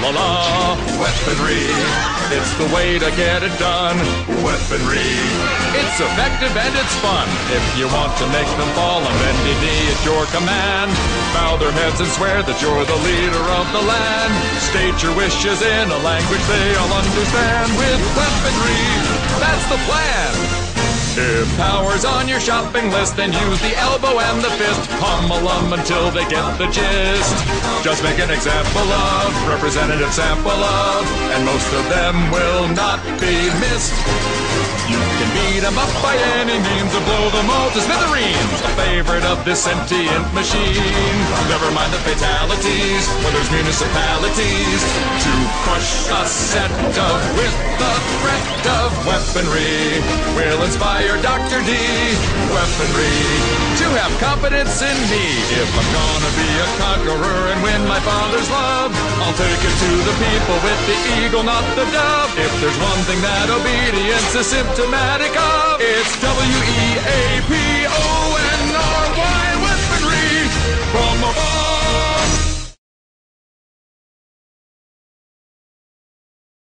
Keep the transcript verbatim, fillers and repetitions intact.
la la. Weaponry, it's the way to get it done. Weaponry, it's effective and it's fun. If you want to make them fall on bended knee at your command, bow their heads and swear that you're the leader of the land. State your wishes in a language they all understand. With weaponry, that's the plan. If power's on your shopping list, then use the elbow and the fist. Pummel them until they get the gist. Just make an example of, representative sample of, and most of them will not be missed. You can beat them up by any means or blow them all to smithereens. A favorite of this sentient machine. Never mind the fatalities when there's municipalities to crush a set of with the threat of weaponry. Will inspire Doctor D. Weaponry to have confidence in me. If I'm gonna be a conqueror and win my father's love, I'll take it to the people with the eagle, not the dove. If there's one thing that obedience is symptomatic of, it's W E A P O N R Y.